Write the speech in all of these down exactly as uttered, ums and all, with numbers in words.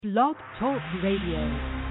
Blog Talk Radio.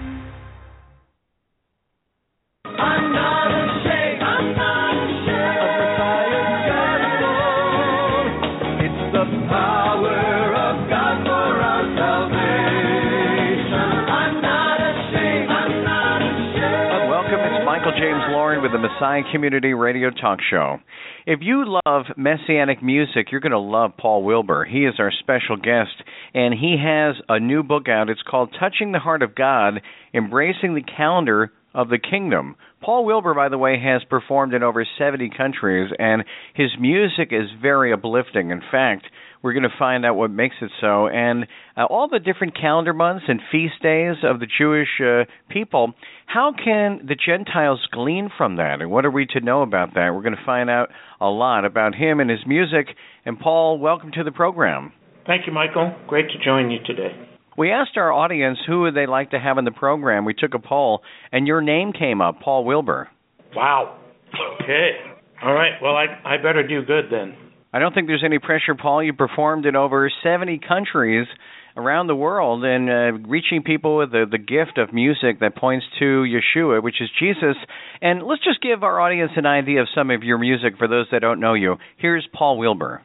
I'm not ashamed, I'm not ashamed of Messiah's gospel. It's the power of God for our salvation. I'm not ashamed, I'm not ashamed. Welcome, it's Michael James Lauren with the Messiah Community Radio Talk Show. If you love Messianic music, you're going to love Paul Wilbur. He is our special guest, and he has a new book out. It's called Touching the Heart of God, Embracing the Calendar of the Kingdom. Paul Wilbur, by the way, has performed in over seventy countries, and his music is very uplifting. In fact, we're going to find out what makes it so. And uh, all the different calendar months and feast days of the Jewish uh, people, how can the Gentiles glean from that? And what are we to know about that? We're going to find out a lot about him and his music. And Paul, welcome to the program. Thank you, Michael. Great to join you today. We asked our audience who would they like to have in the program. We took a poll, and your name came up, Paul Wilbur. Wow. Okay. All right. Well, I I better do good then. I don't think there's any pressure, Paul. You performed in over seventy countries around the world and uh, reaching people with the, the gift of music that points to Yeshua, which is Jesus. And let's just give our audience an idea of some of your music for those that don't know you. Here's Paul Wilbur.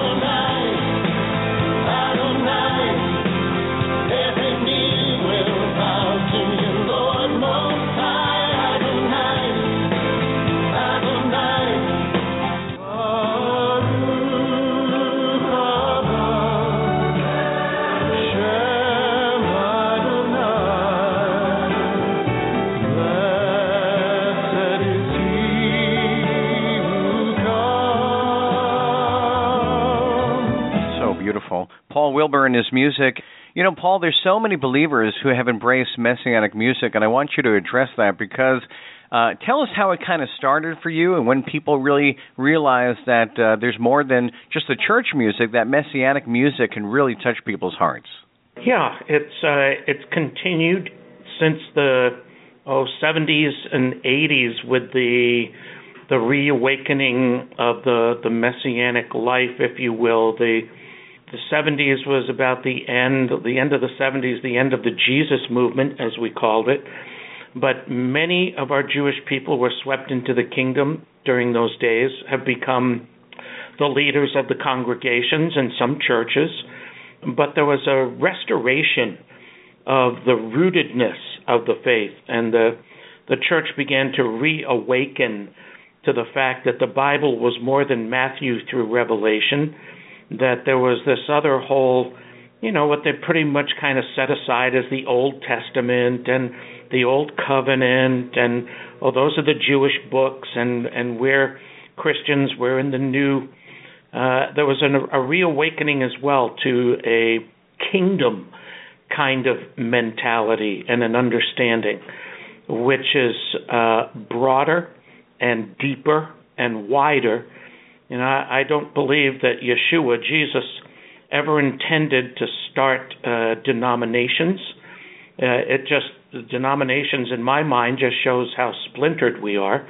Paul Wilbur and his music. You know, Paul, there's so many believers who have embraced Messianic music, and I want you to address that because uh, tell us how it kind of started for you and when people really realized that uh, there's more than just the church music, that Messianic music can really touch people's hearts. Yeah, it's uh, it's continued since the oh seventies and eighties with the the reawakening of the, the Messianic life, if you will. The The seventies was about the end, the end of the seventies, the end of the Jesus movement, as we called it. But many of our Jewish people were swept into the kingdom during those days, have become the leaders of the congregations in some churches. But there was a restoration of the rootedness of the faith, and the the church began to reawaken to the fact that the Bible was more than Matthew through Revelation, that there was this other whole, you know, what they pretty much kind of set aside as the Old Testament and the Old Covenant, and, oh, those are the Jewish books, and, and we're Christians, we're in the New. Uh, there was an, a reawakening as well to a kingdom kind of mentality and an understanding, which is uh, broader and deeper and wider. You know, I, I don't believe that Yeshua, Jesus, ever intended to start uh, denominations. Uh, it just, denominations in my mind just shows how splintered we are.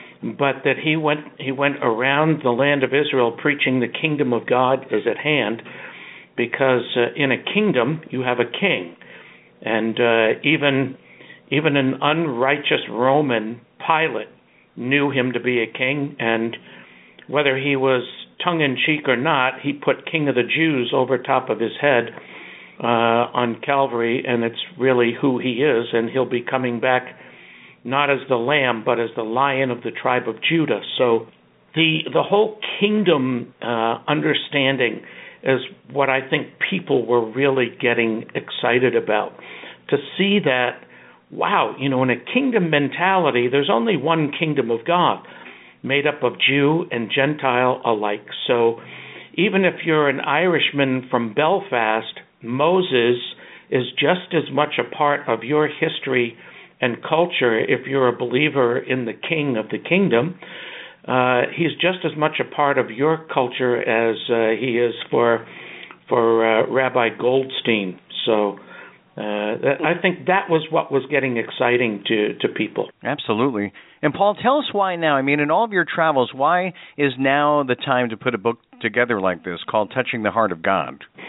But that he went he went around the land of Israel preaching the kingdom of God is at hand, because uh, in a kingdom you have a king. And uh, even even an unrighteous Roman Pilate knew him to be a king, and whether he was tongue-in-cheek or not, he put King of the Jews over top of his head uh, on Calvary, and it's really who he is, and he'll be coming back not as the Lamb, but as the Lion of the tribe of Judah. So the the whole kingdom uh, understanding is what I think people were really getting excited about. To see that, wow, you know, in a kingdom mentality, there's only one kingdom of God, made up of Jew and Gentile alike. So even if you're an Irishman from Belfast, Moses is just as much a part of your history and culture if you're a believer in the King of the kingdom. Uh, he's just as much a part of your culture as uh, he is for for uh, Rabbi Goldstein. So Uh, I think that was what was getting exciting to, to people. Absolutely. And Paul, tell us why now. I mean, in all of your travels, why is now the time to put a book together like this called Touching the Heart of God?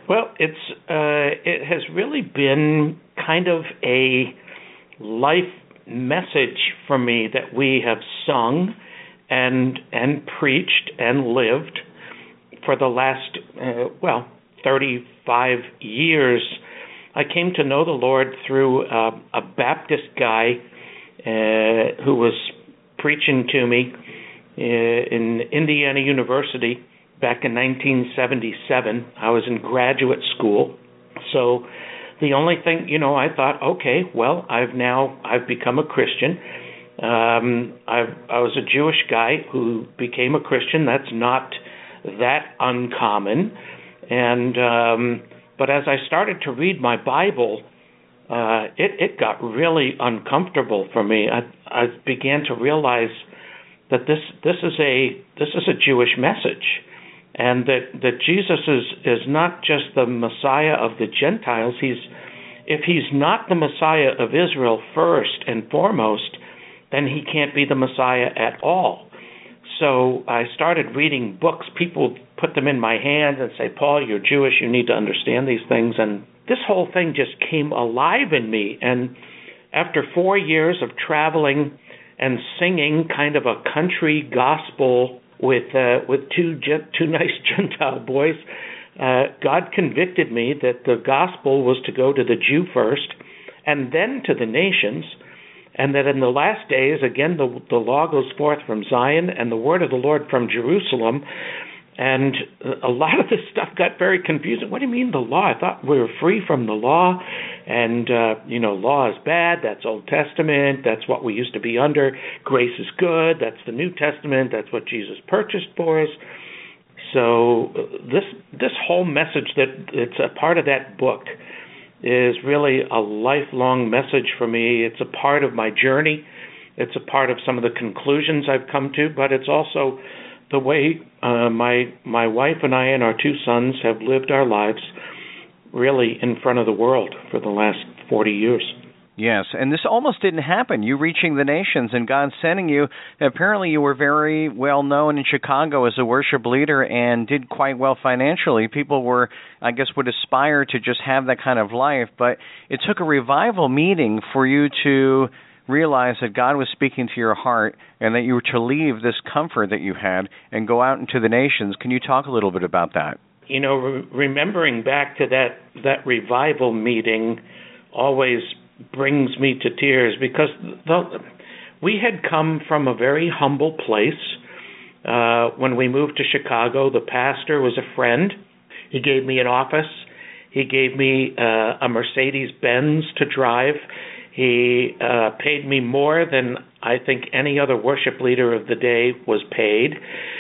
Well, it's uh, it has really been kind of a life message for me that we have sung and and preached and lived for the last uh, well thirty-five years. I came to know the Lord through uh, a Baptist guy uh, who was preaching to me uh, in Indiana University back in nineteen seventy-seven. I was in graduate school, so the only thing, you know, I thought, okay, well, I've now I've become a Christian. Um, I I was a Jewish guy who became a Christian. That's not that uncommon, and um, but as I started to read my Bible, uh, it it got really uncomfortable for me. I I began to realize that this this is a this is a Jewish message, and that that Jesus is is not just the Messiah of the Gentiles. He's if he's not the Messiah of Israel first and foremost, then he can't be the Messiah at all. So I started reading books. People put them in my hands and say, Paul, you're Jewish, you need to understand these things. And this whole thing just came alive in me. And after four years of traveling and singing kind of a country gospel with uh, with two two nice Gentile boys, uh, God convicted me that the gospel was to go to the Jew first and then to the nations, and that in the last days, again, the, the law goes forth from Zion and the word of the Lord from Jerusalem. And a lot of this stuff got very confusing. What do you mean the law? I thought we were free from the law, and, uh, you know, law is bad. That's Old Testament. That's what we used to be under. Grace is good. That's the New Testament. That's what Jesus purchased for us. So this this whole message that it's a part of that book is really a lifelong message for me. It's a part of my journey. It's a part of some of the conclusions I've come to, but it's also the way uh, my my wife and I and our two sons have lived our lives really in front of the world for the last forty years. Yes, and this almost didn't happen. You reaching the nations and God sending you. Apparently you were very well known in Chicago as a worship leader and did quite well financially. People were, I guess, would aspire to just have that kind of life, but it took a revival meeting for you to realize that God was speaking to your heart and that you were to leave this comfort that you had and go out into the nations. Can you talk a little bit about that? You know, re- remembering back to that, that revival meeting always brings me to tears, because the, we had come from a very humble place. Uh, when we moved to Chicago, the pastor was a friend. He gave me an office. He gave me uh, a Mercedes-Benz to drive. He uh, paid me more than I think any other worship leader of the day was paid.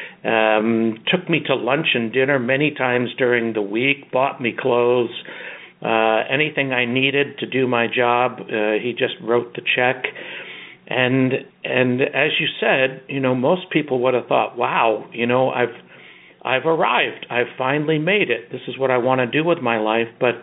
Um, took me to lunch and dinner many times during the week, bought me clothes. Uh, anything I needed to do my job, uh, he just wrote the check. And and as you said, you know, most people would have thought, wow, you know, I've I've arrived. I've finally made it. This is what I want to do with my life. But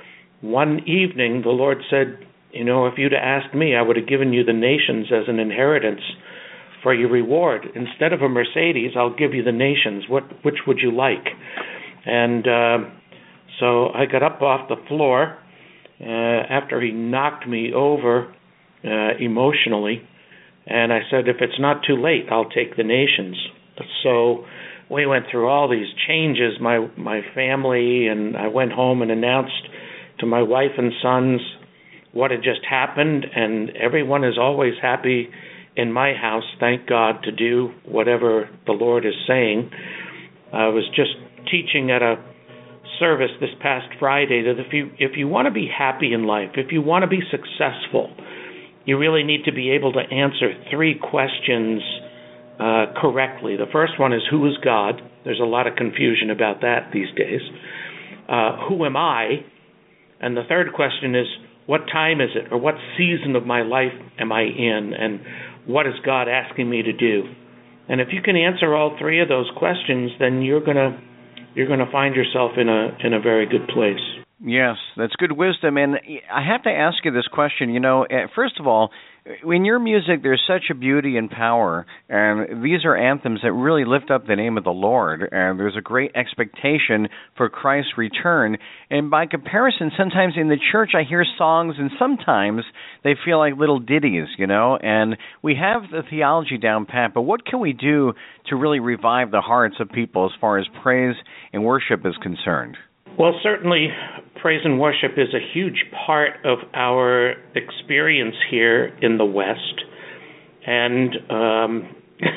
one evening, the Lord said, you know, if you'd asked me, I would have given you the nations as an inheritance for your reward. Instead of a Mercedes, I'll give you the nations. What which would you like? And uh, so I got up off the floor uh, after he knocked me over uh, emotionally, and I said, if it's not too late, I'll take the nations. So we went through all these changes, my my family, and I went home and announced to my wife and sons what had just happened, and everyone is always happy in my house, thank God, to do whatever the Lord is saying. I was just teaching at a service this past Friday that if you if you want to be happy in life, if you want to be successful, you really need to be able to answer three questions uh, correctly. The first one is, who is God? There's a lot of confusion about that these days. Uh, who am I? And the third question is, what time is it, or what season of my life am I in, and what is God asking me to do? And if you can answer all three of those questions, then you're gonna you're gonna find yourself in a in a very good place. Yes, that's good wisdom. And I have to ask you this question. You know, first of all, in your music, there's such a beauty and power, and these are anthems that really lift up the name of the Lord, and there's a great expectation for Christ's return. And by comparison, sometimes in the church I hear songs, and sometimes they feel like little ditties, you know, and we have the theology down pat, but what can we do to really revive the hearts of people as far as praise and worship is concerned? Well, certainly praise and worship is a huge part of our experience here in the West. And um,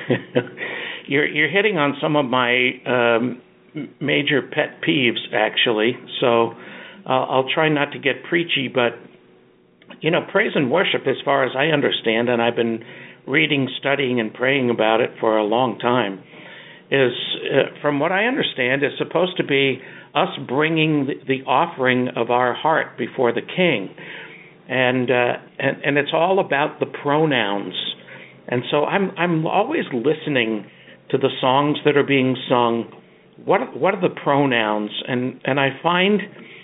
you're, you're hitting on some of my um, major pet peeves, actually. So uh, I'll try not to get preachy, but, you know, praise and worship, as far as I understand, and I've been reading, studying, and praying about it for a long time, is, uh, from what I understand, is supposed to be us bringing the, the offering of our heart before the King. And, uh, and and it's all about the pronouns. And so I'm I'm always listening to the songs that are being sung. What what are the pronouns? And and I find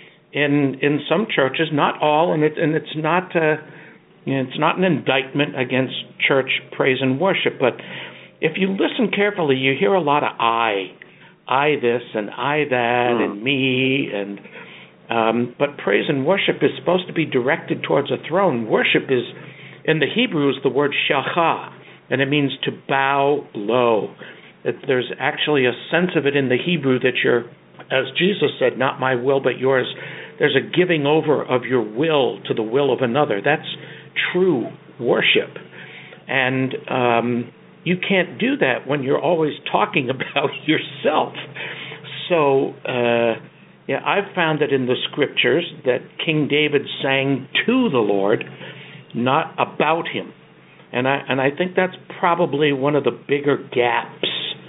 in in some churches, not all, and it and it's not uh, you know, it's not an indictment against church praise and worship, but if you listen carefully, you hear a lot of I. I this and I that mm. and me and um, but praise and worship is supposed to be directed towards a throne. Worship is, in the Hebrew, is the word shachah, and it means to bow low. It, there's actually a sense of it in the Hebrew that you're, as Jesus said, not my will but yours. There's a giving over of your will to the will of another. That's true worship. And um you can't do that when you're always talking about yourself. So, uh, yeah, I've found that in the scriptures that King David sang to the Lord, not about him. And I and I think that's probably one of the bigger gaps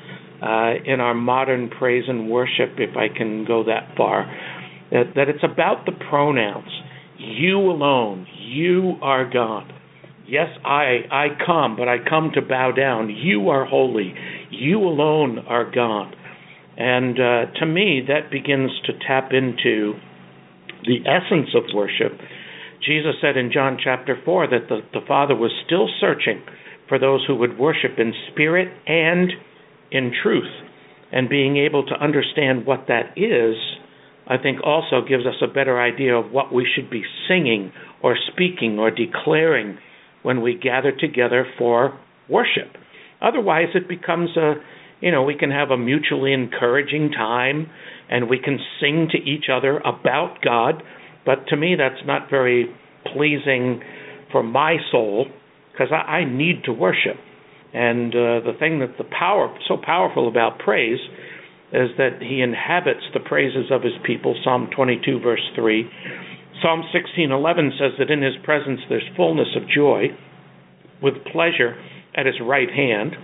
uh, in our modern praise and worship, if I can go that far, that, that it's about the pronouns. You alone, you are God. Yes, I, I come, but I come to bow down. You are holy. You alone are God. And uh, to me, that begins to tap into the essence of worship. Jesus said in John chapter four that the, the Father was still searching for those who would worship in spirit and in truth. And being able to understand what that is, I think also gives us a better idea of what we should be singing or speaking or declaring when we gather together for worship. Otherwise, it becomes a, you know, we can have a mutually encouraging time and we can sing to each other about God, but to me that's not very pleasing for my soul, because I, I need to worship. And uh, the thing that's the power, so powerful about praise is that he inhabits the praises of his people, Psalm twenty-two, verse three. Psalm sixteen eleven says that in his presence there's fullness of joy, with pleasure at his right hand.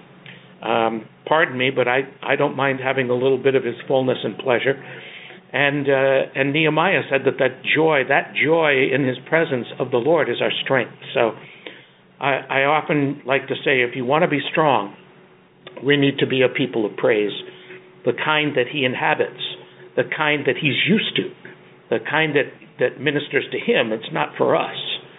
Um, pardon me, but I, I don't mind having a little bit of his fullness and pleasure. And uh, and Nehemiah said that that joy, that joy in his presence of the Lord is our strength. So I, I often like to say, if you want to be strong, we need to be a people of praise, the kind that he inhabits, the kind that he's used to, the kind that that ministers to him. It's not for us.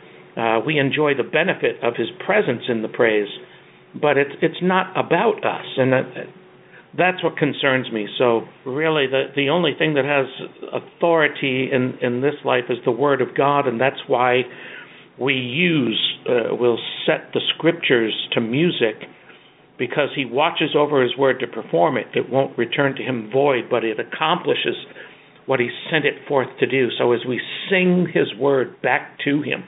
Uh, we enjoy the benefit of his presence in the praise, but it's it's not about us, and that, that's what concerns me. So really, the the only thing that has authority in, in this life is the Word of God, and that's why we use, uh, we'll set the Scriptures to music, because he watches over his Word to perform it. It won't return to him void, but it accomplishes what he sent it forth to do. So as we sing his word back to him,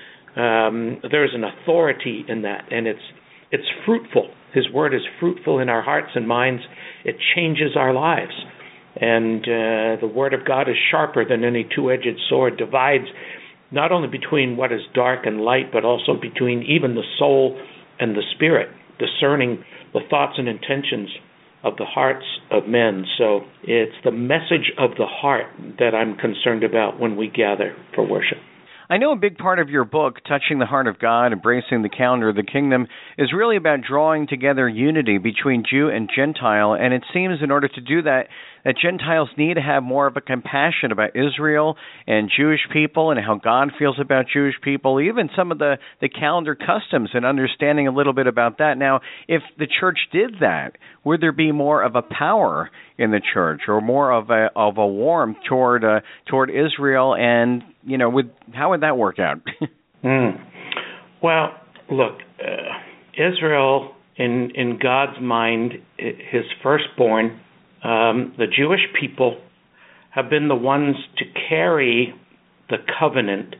um, there's an authority in that, and it's it's fruitful. His word is fruitful in our hearts and minds. It changes our lives. And uh, the word of God is sharper than any two-edged sword, divides not only between what is dark and light, but also between even the soul and the spirit, discerning the thoughts and intentions of the hearts of men. So it's the message of the heart that I'm concerned about when we gather for worship. I know a big part of your book, Touching the Heart of God, Embracing the Calendar of the Kingdom, is really about drawing together unity between Jew and Gentile, and it seems in order to do that, that Gentiles need to have more of a compassion about Israel and Jewish people and how God feels about Jewish people, even some of the, the calendar customs and understanding a little bit about that. Now, if the church did that, would there be more of a power in the church or more of a of a warmth toward uh, toward Israel? And, you know, would how would that work out? mm. Well, look, uh, Israel, in, in God's mind, his firstborn, Um, the Jewish people have been the ones to carry the covenant,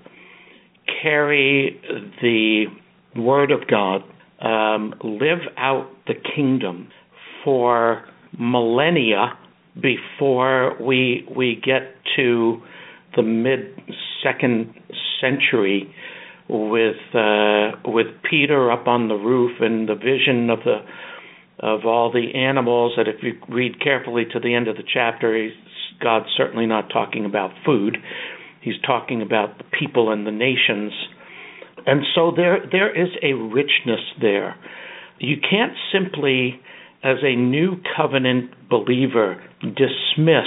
carry the word of God, um, live out the kingdom for millennia before we we get to the mid-second century with uh, with Peter up on the roof and the vision of the of all the animals, that if you read carefully to the end of the chapter, he's, God's certainly not talking about food. He's talking about the people and the nations. And so there there is a richness there. You can't simply, as a new covenant believer, dismiss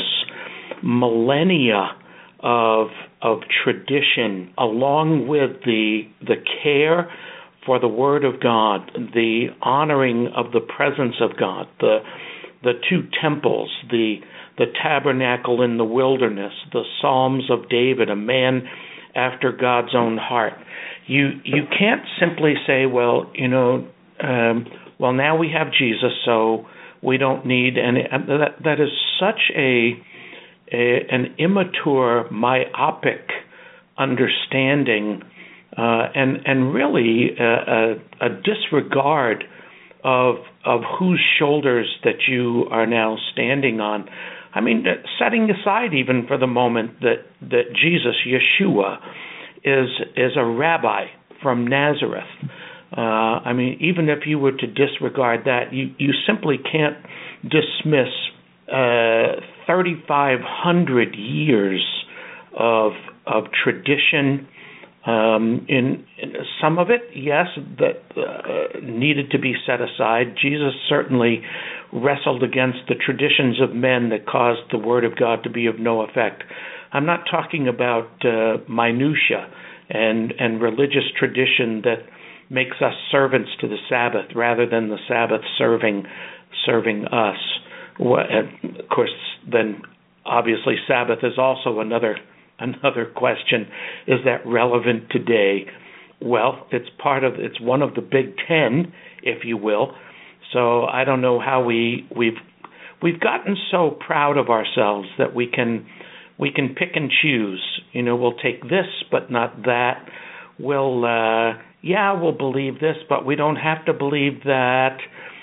millennia of of tradition along with the the care for the Word of God, the honoring of the presence of God, the the two temples, the the tabernacle in the wilderness, the Psalms of David, a man after God's own heart. You you can't simply say, well, you know, um, well now we have Jesus, so we don't need any. That that is such a, a an immature, myopic understanding. Uh, and and really a, a, a disregard of of whose shoulders that you are now standing on. I mean, setting aside even for the moment that, that Jesus, Yeshua, is is a rabbi from Nazareth. Uh, I mean, even if you were to disregard that, you, you simply can't dismiss uh, thirty-five hundred years of of tradition. Um, in, in some of it, yes, that uh, needed to be set aside. Jesus certainly wrestled against the traditions of men that caused the Word of God to be of no effect. I'm not talking about uh, minutia and and religious tradition that makes us servants to the Sabbath rather than the Sabbath serving serving us. What, of course, then obviously Sabbath is also another. Another question, is that relevant today? Well, it's part of, it's one of the Big Ten, if you will. So I don't know how we we've we've gotten so proud of ourselves that we can we can pick and choose. You know, we'll take this but not that. We'll uh, yeah, we'll believe this, but we don't have to believe that.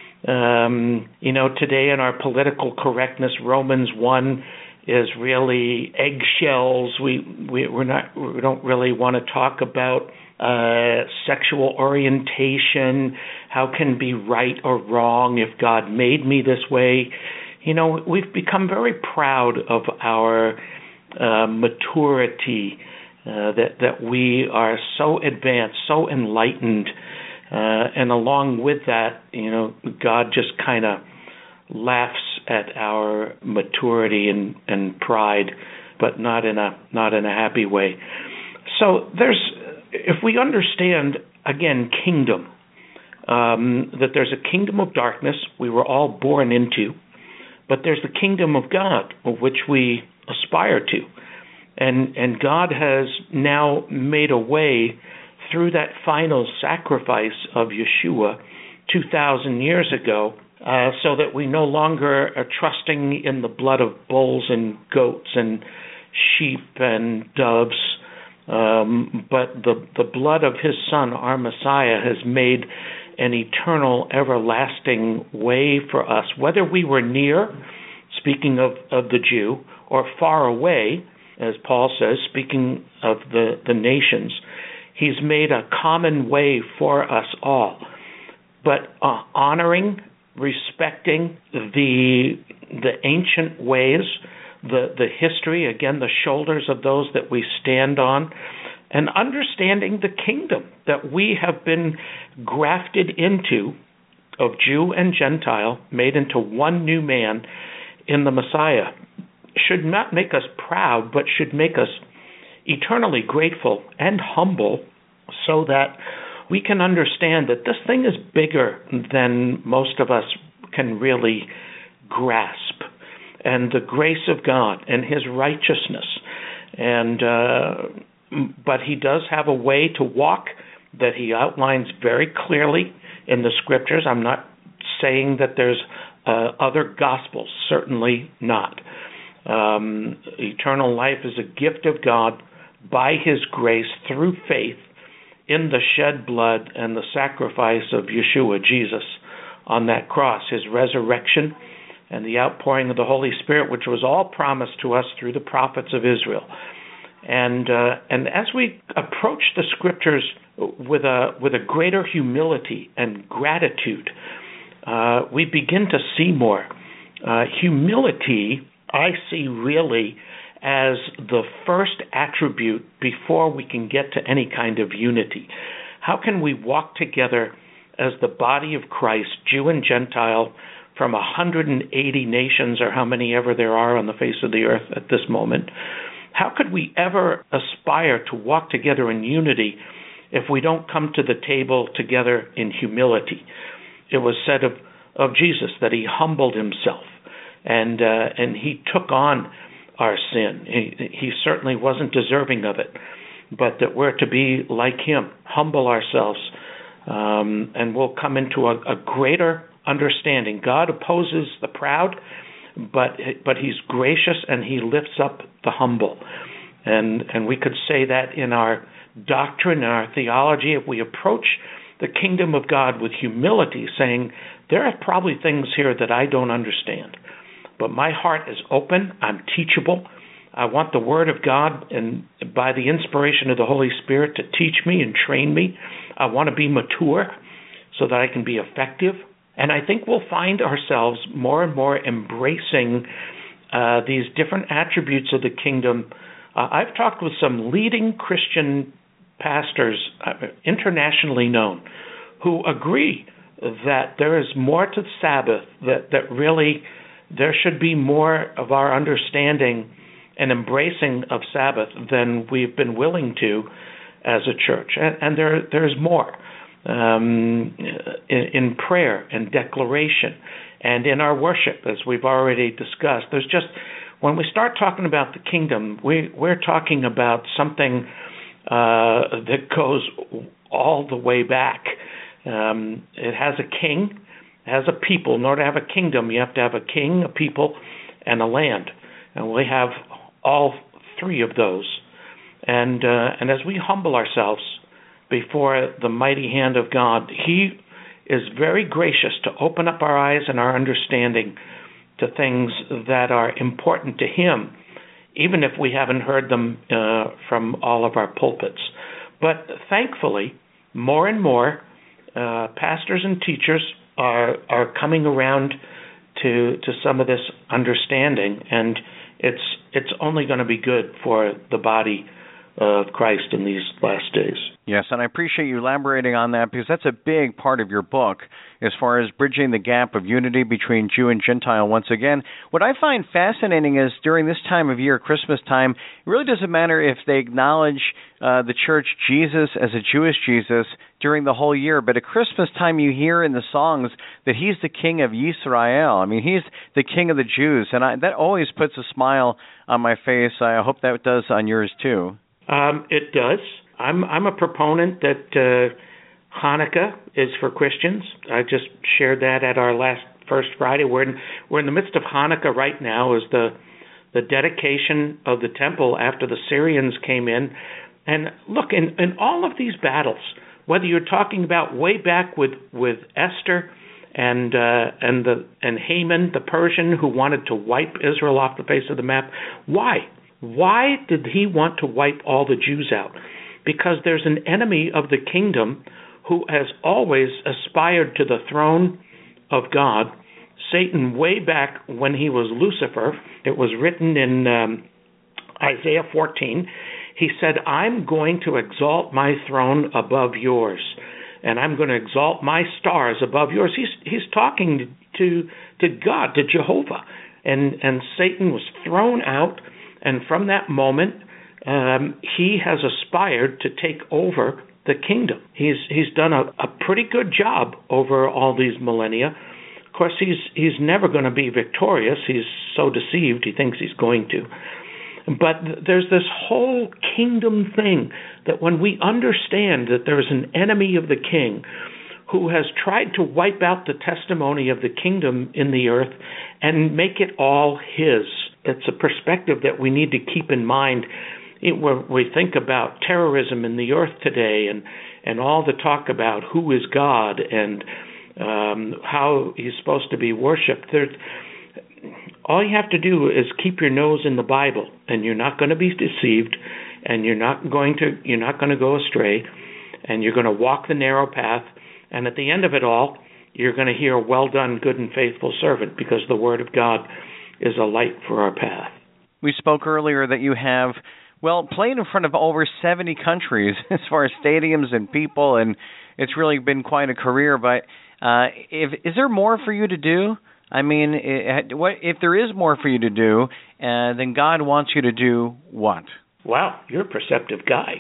Um, you know, today in our political correctness, Romans one is really eggshells. We we we're not we don't really want to talk about uh, sexual orientation. How can be right or wrong if God made me this way? You know, we've become very proud of our uh, maturity. Uh, that that we are so advanced, so enlightened, uh, and along with that, you know, God just kind of laughs at our maturity and, and pride, but not in a not in a happy way. So there's, if we understand again, kingdom, um, that there's a kingdom of darkness we were all born into, but there's the kingdom of God of which we aspire to, and and God has now made a way through that final sacrifice of Yeshua two thousand years ago. Uh, so that we no longer are trusting in the blood of bulls and goats and sheep and doves, um, but the, the blood of his Son, our Messiah, has made an eternal, everlasting way for us. Whether we were near, speaking of, of the Jew, or far away, as Paul says, speaking of the, the nations, he's made a common way for us all. But uh, honoring, respecting the the ancient ways, the, the history, again, the shoulders of those that we stand on, and understanding the kingdom that we have been grafted into, of Jew and Gentile, made into one new man in the Messiah. should not make us proud, but should make us eternally grateful and humble, so that we can understand that this thing is bigger than most of us can really grasp. And the grace of God and His righteousness. And uh, but He does have a way to walk that He outlines very clearly in the Scriptures. I'm not saying that there's uh, other gospels, certainly not. Um, eternal life is a gift of God by His grace through faith in the shed blood and the sacrifice of Yeshua, Jesus, on that cross, His resurrection, and the outpouring of the Holy Spirit, which was all promised to us through the prophets of Israel. And uh, and as we approach the Scriptures with a with a greater humility and gratitude, uh, we begin to see more. Uh, humility, I see really as the first attribute before we can get to any kind of unity. How can we walk together as the body of Christ, Jew and Gentile, from one hundred eighty nations, or how many ever there are on the face of the earth at this moment? How could we ever aspire to walk together in unity if we don't come to the table together in humility? It was said of, of Jesus that He humbled Himself, and uh, and He took on our sin. He, he certainly wasn't deserving of it, but that we're to be like Him, humble ourselves, um, and we'll come into a, a greater understanding. God opposes the proud, but but He's gracious and He lifts up the humble. And and we could say that in our doctrine, in our theology, if we approach the kingdom of God with humility, saying, there are probably things here that I don't understand, but my heart is open, I'm teachable. I want the Word of God, and by the inspiration of the Holy Spirit, to teach me and train me. I want to be mature so that I can be effective. And I think we'll find ourselves more and more embracing uh, these different attributes of the kingdom. Uh, I've talked with some leading Christian pastors, uh, internationally known, who agree that there is more to the Sabbath, that, that really there should be more of our understanding and embracing of Sabbath than we've been willing to as a church. And, and there there's more. Um, in, in prayer and declaration and in our worship, as we've already discussed. There's just, when we start talking about the kingdom, we, we're talking about something uh, that goes all the way back. Um, it has a king, it has a people. In order to have a kingdom, you have to have a king, a people, and a land. And we have all three of those. And uh, and as we humble ourselves before the mighty hand of God, He is very gracious to open up our eyes and our understanding to things that are important to Him, even if we haven't heard them uh, from all of our pulpits. But thankfully, more and more uh, pastors and teachers are are coming around to to some of this understanding, and it's it's only going to be good for the body of Christ in these last days. Yes, and I appreciate you elaborating on that, because that's a big part of your book as far as bridging the gap of unity between Jew and Gentile once again. What I find fascinating is during this time of year, Christmas time, it really doesn't matter if they acknowledge uh, the church Jesus as a Jewish Jesus during the whole year, but at Christmas time you hear in the songs that He's the King of Israel. I mean, He's the King of the Jews, and I, that always puts a smile on my face. I hope that does on yours too. Um, it does. I'm I'm a proponent that uh, Hanukkah is for Christians. I just shared that at our last First Friday. We're in, we're in the midst of Hanukkah right now, as the the dedication of the temple after the Syrians came in. And look, in, in all of these battles, whether you're talking about way back with with Esther and uh, and the and Haman, the Persian, who wanted to wipe Israel off the face of the map, why? Why did he want to wipe all the Jews out? Because there's an enemy of the kingdom who has always aspired to the throne of God. Satan, way back when he was Lucifer, it was written in um, Isaiah fourteen, he said, I'm going to exalt my throne above yours, and I'm going to exalt my stars above yours. He's he's talking to to God, to Jehovah. and and Satan was thrown out, and from that moment, um, he has aspired to take over the kingdom. He's he's done a, a pretty good job over all these millennia. Of course, he's he's never going to be victorious. He's so deceived, he thinks he's going to. But there's this whole kingdom thing that when we understand that there's an enemy of the king who has tried to wipe out the testimony of the kingdom in the earth and make it all his, it's a perspective that we need to keep in mind when we think about terrorism in the earth today, and, and all the talk about who is God and um, how he's supposed to be worshipped. There's, all you have to do is keep your nose in the Bible, and you're not going to be deceived, and you're not going to you're not going to go astray, and you're going to walk the narrow path. And at the end of it all, you're going to hear, "Well done, good and faithful servant," because the Word of God is a light for our path. We spoke earlier that you have, well, played in front of over seventy countries as far as stadiums and people, and it's really been quite a career. But uh, if, is there more for you to do? I mean, it, what, if there is more for you to do, uh, then God wants you to do what? Wow, you're a perceptive guy.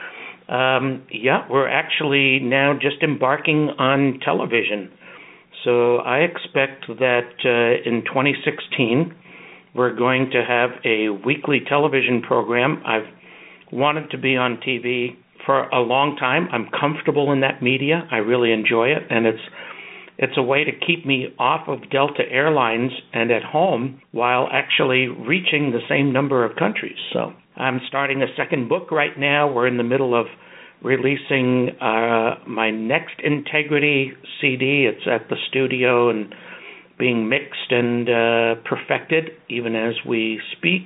Um, yeah, we're actually now just embarking on television. So I expect that uh, in twenty sixteen, we're going to have a weekly television program. I've wanted to be on T V for a long time. I'm comfortable in that media. I really enjoy it, and it's It's a way to keep me off of Delta Airlines and at home while actually reaching the same number of countries. So I'm starting a second book right now. We're in the middle of releasing uh, my next Integrity C D. It's at the studio and being mixed and uh, perfected even as we speak.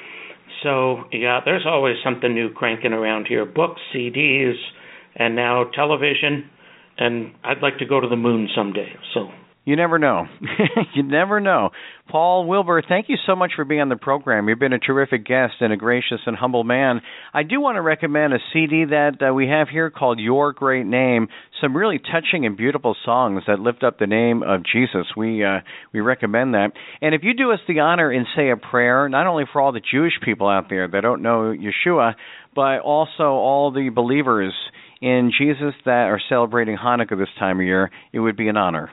So, yeah, there's always something new cranking around here. Books, C Ds, and now television. And I'd like to go to the moon someday. So you never know. You never know. Paul Wilbur, thank you so much for being on the program. You've been a terrific guest and a gracious and humble man. I do want to recommend a C D that uh, we have here called Your Great Name. Some really touching and beautiful songs that lift up the name of Jesus. We uh, we recommend that. And if you do us the honor and say a prayer, not only for all the Jewish people out there that don't know Yeshua, but also all the believers in Jesus that are celebrating Hanukkah this time of year, it would be an honor.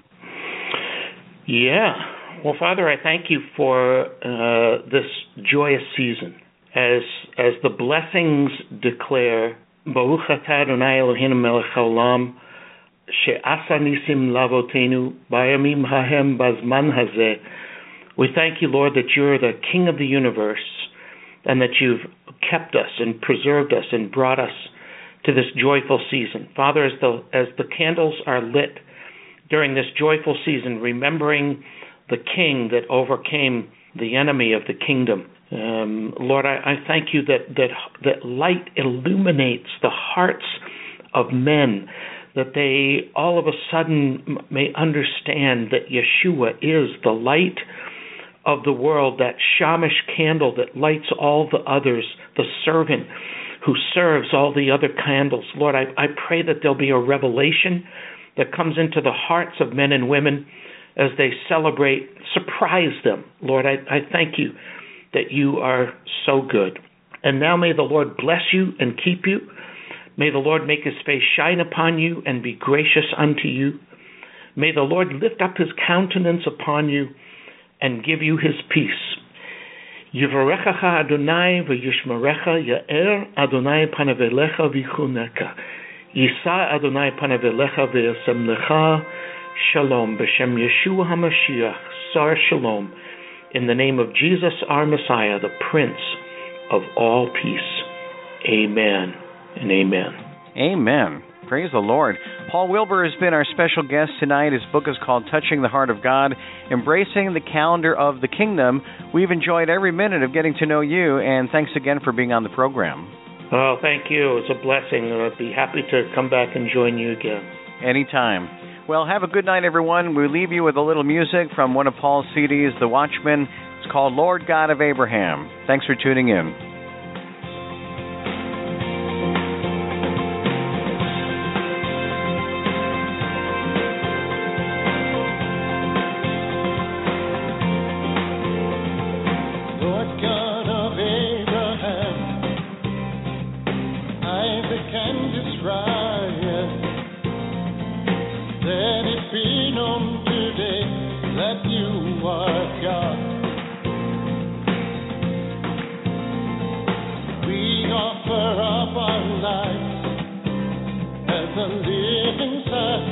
Yeah. Well, Father, I thank you for uh, this joyous season. As as the blessings declare, Baruch atah Adonai Eloheinu melech haolam, she'asa nisim lavotenu bayamim hahem bazman hazeh. We thank you, Lord, that you're the King of the universe, and that you've kept us and preserved us and brought us to this joyful season. Father, as the as the candles are lit during this joyful season, remembering the King that overcame the enemy of the kingdom, um, Lord, I, I thank you that, that that light illuminates the hearts of men, that they all of a sudden may understand that Yeshua is the light of the world, that shamash candle that lights all the others, the servant who serves all the other candles. Lord, I, I pray that there'll be a revelation that comes into the hearts of men and women as they celebrate. Surprise them. Lord, I, I thank you that you are so good. And now may the Lord bless you and keep you. May the Lord make his face shine upon you and be gracious unto you. May the Lord lift up his countenance upon you and give you his peace. Yivarechacha Adonai v'yishmerecha, Ya'er Adonai panav elecha v'yichuneka, Yisa Adonai panav elecha v'yasem lecha shalom, b'shem Yeshua HaMashiach, Sar Shalom, in the name of Jesus our Messiah, the Prince of all peace. Amen and amen. Amen. Praise the Lord. Paul Wilbur has been our special guest tonight. His book is called Touching the Heart of God, Embracing the Calendar of the Kingdom. We've enjoyed every minute of getting to know you, and thanks again for being on the program. Oh, thank you. It's a blessing. I'd be happy to come back and join you again. Anytime. Well, have a good night, everyone. We leave you with a little music from one of Paul's C Ds, The Watchman. It's called Lord God of Abraham. Thanks for tuning in. a living sacrifice.